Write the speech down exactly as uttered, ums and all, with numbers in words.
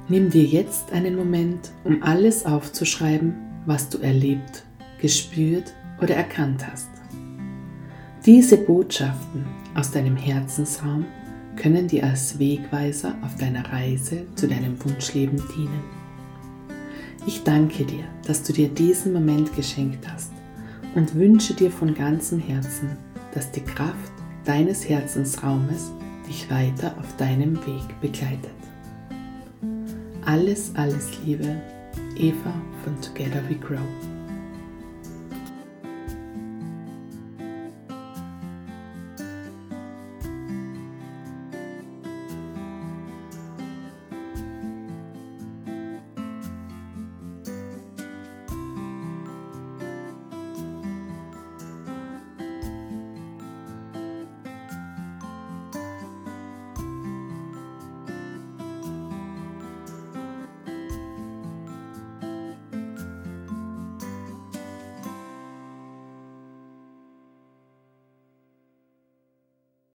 Nimm dir jetzt einen Moment, um alles aufzuschreiben, was du erlebt, gespürt oder erkannt hast. Diese Botschaften aus deinem Herzensraum können dir als Wegweiser auf deiner Reise zu deinem Wunschleben dienen. Ich danke dir, dass du dir diesen Moment geschenkt hast und wünsche dir von ganzem Herzen, dass die Kraft deines Herzensraumes dich weiter auf deinem Weg begleitet. Alles, alles Liebe, Eva von Together We Grow.